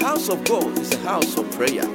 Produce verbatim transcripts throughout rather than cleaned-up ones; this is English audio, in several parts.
house of God is a house of prayer,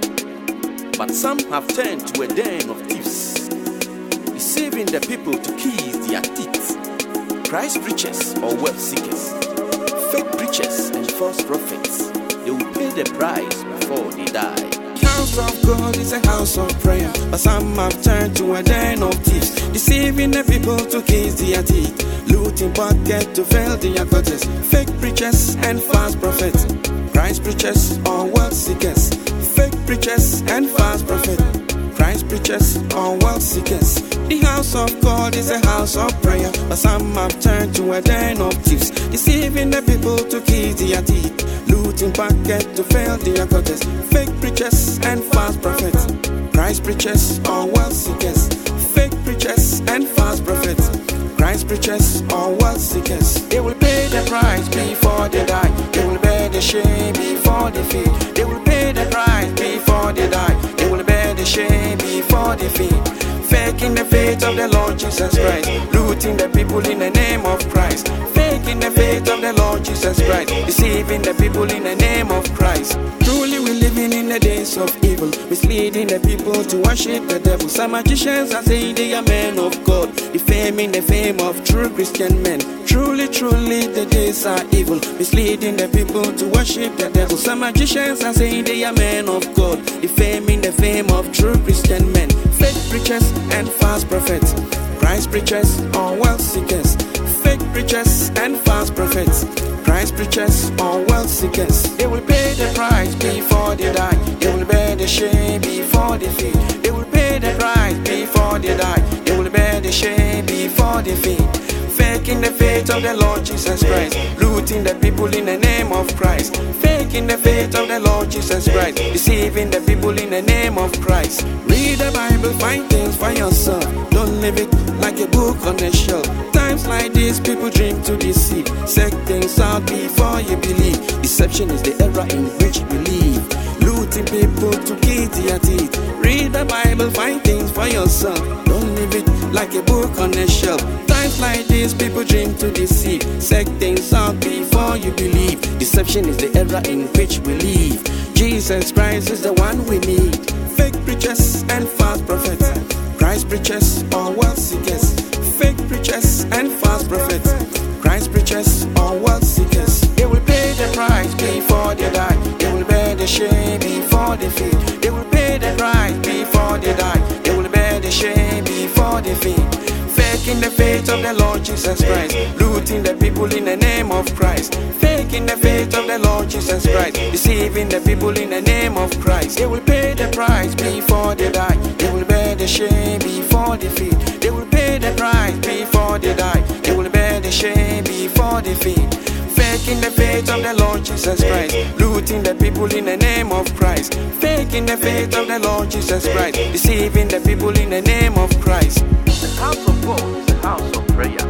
but some have turned to a den of thieves, deceiving the people to kiss their teeth. Christ preachers or wealth seekers, fake preachers and false prophets, they will pay the price before they die. The house of God is a house of prayer, but some have turned to a den of thieves, deceiving the people to kiss their teeth, looting pocket to fill their gutters. Fake preachers and false prophets, Christ preachers or wealth seekers, fake preachers and false prophets, Christ preachers or wealth seekers. The house of God is a house of prayer, but some have turned to a den of thieves, deceiving the people to kiss their teeth, looting pocket to fill their gutters. Fake preachers and false prophets, Christ preachers or wealth seekers, fake preachers and false prophets, Christ preachers or wealth seekers. They will pay the price before they die. They will bear the shame before they fade. They will pay the price before they die. They will bear the shame before they fade. Faking the faith of the Lord Jesus Christ, looting the people in the name of Christ. Faking the faith of the Lord Jesus Christ, deceiving the people in the name of Christ. Truly we're living in the days of evil, misleading the people to worship the devil. Some magicians are saying they are men of God, defaming the fame of true Christian men. Truly, truly the days are evil, misleading the people to worship the devil. Some magicians are saying they are men of God, defaming the fame of true Christian men. Fake preachers and false prophets, Christ preachers or wealth seekers. Fake preachers and false prophets, Christ preachers or wealth seekers. They will pay the price before they die. They will bear the shame before they fade. They will pay the price before they die. They will bear the shame before they fade. Faking the faith of the Lord Jesus Christ, looting the people in the name of Christ. Faking the faith of the Lord Jesus Christ, deceiving the people in the name of Christ. Read the Bible, find things for yourself. Don't leave it like a book on the shelf. Times like this, people dream to deceive. Check things out before you believe. Deception is the era in which we live, looting people to kiss their teeth. Read the Bible, find things for yourself. Don't leave it like a book on the shelf. Times like this, people dream to deceive. Check things out before you believe. Deception is the era in which we live. Jesus Christ is the one we need. Fake preachers and false prophets, Christ preachers or wealth seekers. Fake preachers and false prophets, Christ preachers or wealth seekers. They will pay the price before they die. They will bear the shame before they fade. They will pay the price before they die. They will bear the shame before they fade. Faking the faith of the Lord Jesus Christ, looting the people in the name of Christ. Faking the faith of the Lord Jesus Christ, deceiving the people in the name of Christ. They will pay the price before they die. They will bear the shame before they fade. They will pay the price before they die. They will bear the shame before they fade. Faking the faith of the Lord Jesus Christ, looting the people in the name of Christ. Faking the faith of the Lord Jesus Christ, deceiving the people in the name of Christ. The house of God is a house of prayer,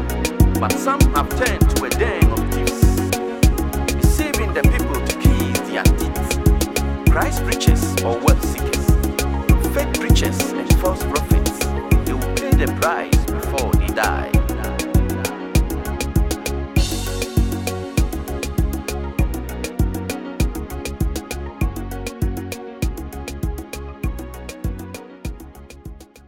but some have turned to a den of thieves, deceiving the people to kiss their teeth. Christ preachers or wealth seekers, fake preachers and false prophets, they will pay the price before they die.